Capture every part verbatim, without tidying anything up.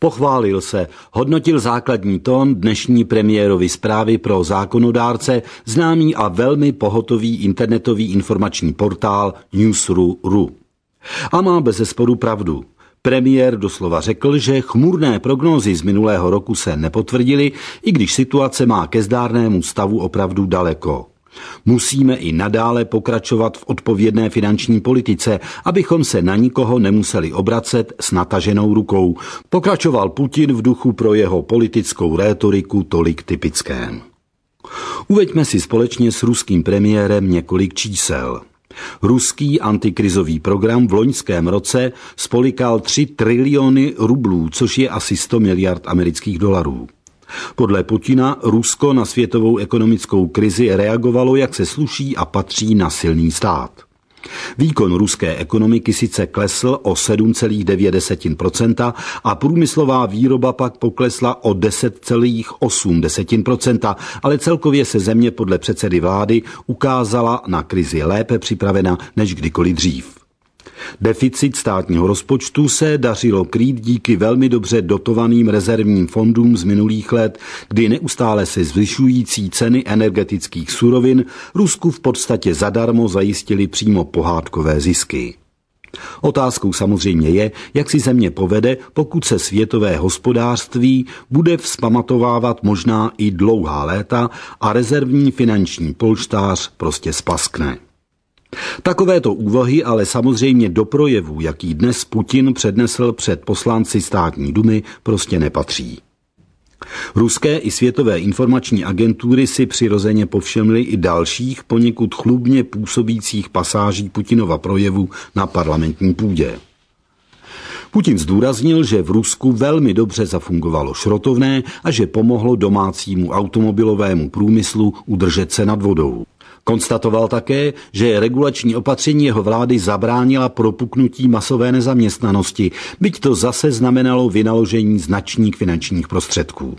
Pochválil se, hodnotil základní tón dnešní premiérovy zprávy pro zákonodárce, známý a velmi pohotový internetový informační portál Newsru tečka ru. A má bezesporu pravdu. Premiér doslova řekl, že chmurné prognózy z minulého roku se nepotvrdily, i když situace má ke zdárnému stavu opravdu daleko. Musíme i nadále pokračovat v odpovědné finanční politice, abychom se na nikoho nemuseli obracet s nataženou rukou. Pokračoval Putin v duchu pro jeho politickou rétoriku tolik typickém. Uveďme si společně s ruským premiérem několik čísel. Ruský antikrizový program v loňském roce spolikal tři triliony rublů, což je asi sto miliard amerických dolarů. Podle Putina Rusko na světovou ekonomickou krizi reagovalo, jak se sluší a patří na silný stát. Výkon ruské ekonomiky sice klesl o sedm celá devět procenta a průmyslová výroba pak poklesla o deset celá osm procenta, ale celkově se země podle předsedy vlády ukázala na krizi lépe připravena než kdykoliv dřív. Deficit státního rozpočtu se dařilo krýt díky velmi dobře dotovaným rezervním fondům z minulých let, kdy neustále se zvyšující ceny energetických surovin Rusku v podstatě zadarmo zajistili přímo pohádkové zisky. Otázkou samozřejmě je, jak si země povede, pokud se světové hospodářství bude vzpamatovávat možná i dlouhá léta a rezervní finanční polštář prostě splaskne. Takovéto úvahy ale samozřejmě do projevů, jaký dnes Putin přednesl před poslanci státní dumy, prostě nepatří. Ruské i světové informační agentury si přirozeně povšimly i dalších poněkud chlubně působících pasáží Putinova projevu na parlamentní půdě. Putin zdůraznil, že v Rusku velmi dobře zafungovalo šrotovné a že pomohlo domácímu automobilovému průmyslu udržet se nad vodou. Konstatoval také, že regulační opatření jeho vlády zabránila propuknutí masové nezaměstnanosti, byť to zase znamenalo vynaložení značných finančních prostředků.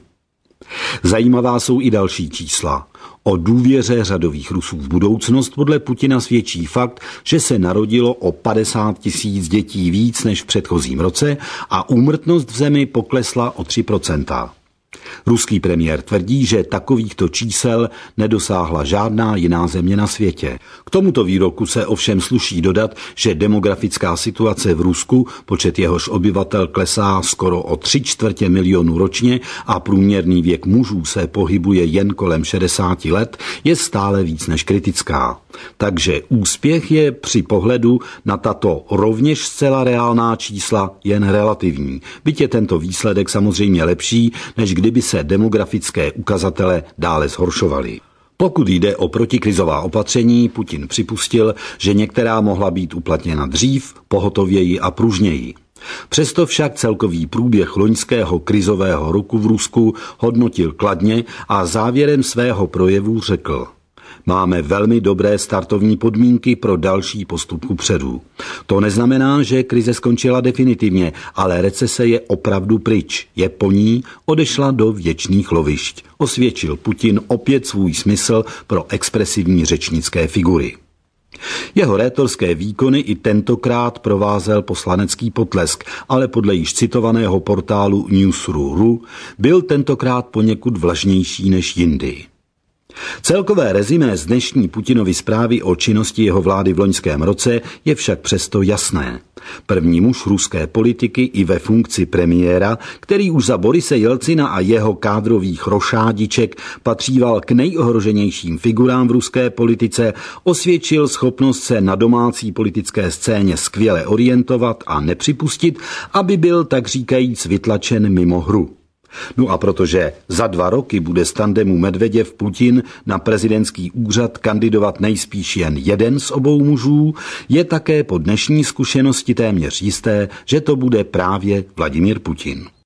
Zajímavá jsou i další čísla. O důvěře řadových Rusů v budoucnost podle Putina svědčí fakt, že se narodilo o padesát tisíc dětí víc než v předchozím roce a úmrtnost v zemi poklesla o tři procenta. Ruský premiér tvrdí, že takovýchto čísel nedosáhla žádná jiná země na světě. K tomuto výroku se ovšem sluší dodat, že demografická situace v Rusku, počet jehož obyvatel klesá skoro o tři čtvrtě milionu ročně a průměrný věk mužů se pohybuje jen kolem šedesáti let, je stále víc než kritická. Takže úspěch je při pohledu na tato rovněž zcela reálná čísla jen relativní. Byť je tento výsledek samozřejmě lepší, než kdyby se demografické ukazatele dále zhoršovaly. Pokud jde o protikrizová opatření, Putin připustil, že některá mohla být uplatněna dřív, pohotověji a pružněji. Přesto však celkový průběh loňského krizového roku v Rusku hodnotil kladně a závěrem svého projevu řekl: Máme velmi dobré startovní podmínky pro další postup kupředu. To neznamená, že krize skončila definitivně, ale recese je opravdu pryč. Je po ní, odešla do věčných lovišť. Osvědčil Putin opět svůj smysl pro expresivní řečnické figury. Jeho rétorské výkony i tentokrát provázel poslanecký potlesk, ale podle již citovaného portálu Newsru tečka ru byl tentokrát poněkud vlažnější než jindy. Celkové rezimé z dnešní Putinovy zprávy o činnosti jeho vlády v loňském roce je však přesto jasné. První muž ruské politiky i ve funkci premiéra, který už za Borise Jelcina a jeho kádrových rošádiček patříval k nejohroženějším figurám v ruské politice, osvědčil schopnost se na domácí politické scéně skvěle orientovat a nepřipustit, aby byl tak říkajíc vytlačen mimo hru. No a protože za dva roky bude z tandemu Medveděv-Putin na prezidentský úřad kandidovat nejspíš jen jeden z obou mužů, je také po dnešní zkušenosti téměř jisté, že to bude právě Vladimír Putin.